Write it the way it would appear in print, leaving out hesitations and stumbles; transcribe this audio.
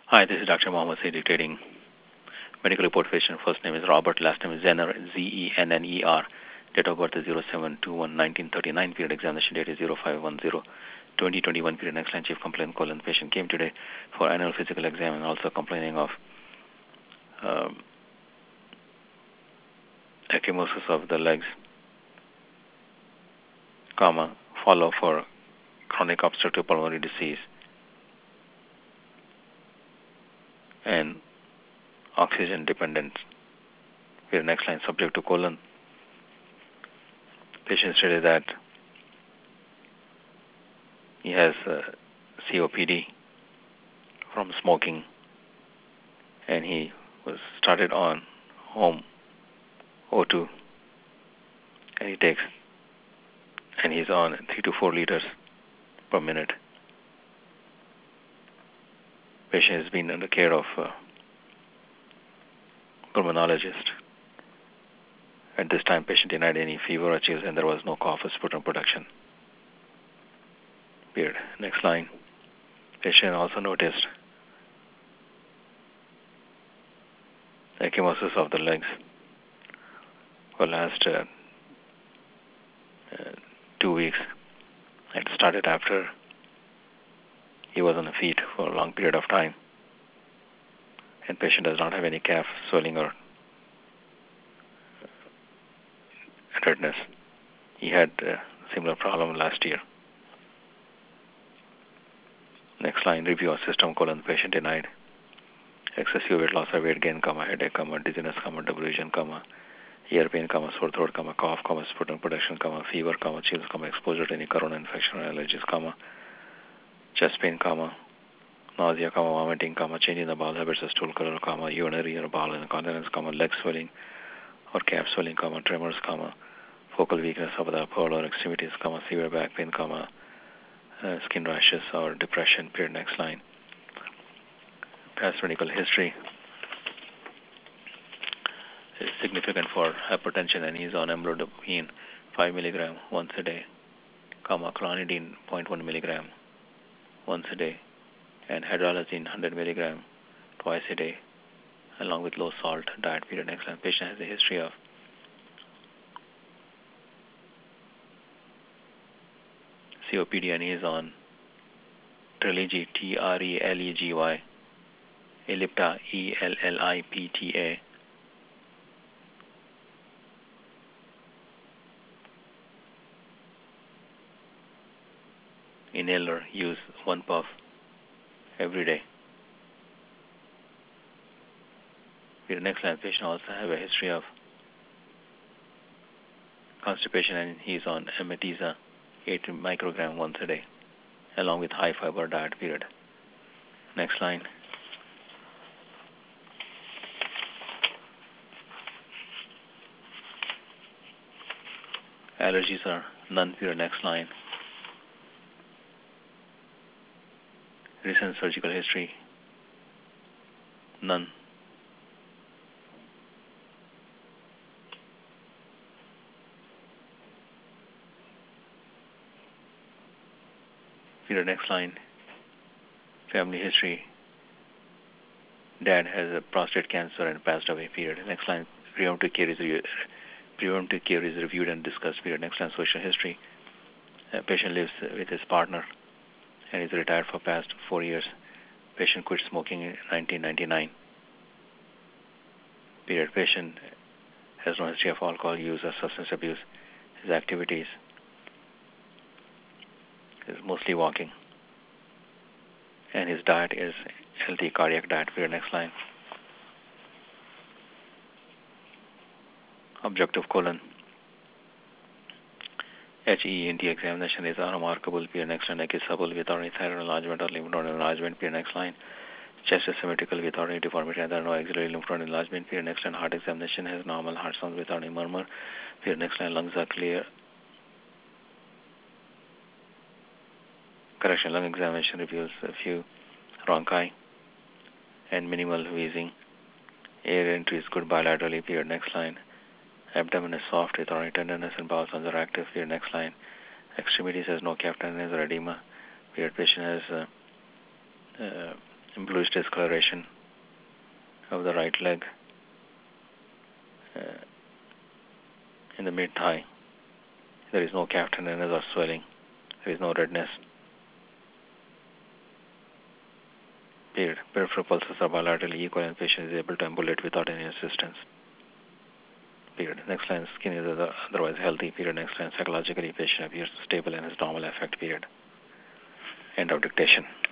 Hi, this is Dr. Mohammed Saidi Trading. Medical report patient. First name is Robert, last name is Zenner, Zenner. Date of birth is 07/21/1939. Period examination date is 05/10/2021. Period next line chief complaint colon. Patient came today for annual physical exam and also complaining of um, ecchymosis of the legs, follow for chronic obstructive pulmonary disease and oxygen dependence. Period next line subject to colon. Patient stated that he has COPD from smoking, and he was started on home O2, and he's on 3 to 4 liters per minute. Patient has been under care of pulmonologist. At this time, patient denied any fever or chills, and there was no cough or sputum production. Period. Next line. Patient also noticed ecchymosis of the legs for last 2 weeks. It started after he was on the feet for a long period of time, and patient does not have any calf swelling or redness. He had a similar problem last year. Next line, review of system colon. Patient denied excessive weight loss or weight gain, headache, dizziness, delusion, ear pain, sore throat, cough, sputum production, fever, chills, exposure to any corona infection or allergies, chest pain, nausea, vomiting, change in the bowel habits or stool color, urinary or bowel incontinence, leg swelling or calf swelling, tremors, focal weakness of the upper or extremities, severe back pain, skin rashes or depression. Period. Next line. Past medical history is significant for hypertension, and he's on amlodipine 5 milligram once a day, clonidine 0.1 milligram once a day, and hydralazine 100 milligram twice a day, along with low salt diet. Period. Next line. Patient has a history of COPD, and he is on Trelegy, Trelegy, Ellipta, Ellipta, inhaler, use 1 puff every day. The next line, patient also have a history of constipation, and he's on Amitiza 8 microgram once a day, along with high fiber diet. Period. Next line. Allergies are none. Period. Next line. Recent surgical history, none. Period. Next line. Family history. Dad has a prostate cancer and passed away. Period. Next line. Preventive care is reviewed and discussed. Period. Next line. Social history. Patient lives with his partner and is retired for past 4 years. Patient quit smoking in 1999. Period. Patient has no history of alcohol use or substance abuse. His activities is mostly walking, and his diet is healthy cardiac diet. Period. Next line. Objective colon. HENT examination is unremarkable. Period. Next line. Neck is supple without any thyroid enlargement or lymph node enlargement. Period. Next line. Chest is symmetrical without any deformity, and there are no axillary lymph node enlargement. Period. Next line. Heart examination has normal heart sounds without any murmur. Period. Next line. Lungs are clear. Correction. Lung examination reveals a few bronchi and minimal wheezing. Air entry is good bilaterally. Period. Next line. Abdomen is soft without any tenderness, and bowel sounds are active. Period. Next line. Extremities has no calf tenderness or edema. Period. Patient has bluish discoloration of the right leg, in the mid-thigh. There is no calf tenderness or swelling. There is no redness. Period. Peripheral pulses are bilaterally equal and patient is able to ambulate without any assistance. Period. Next line, skin is otherwise healthy. Period. Next line, psychologically patient appears stable and has normal affect. Period. End of dictation.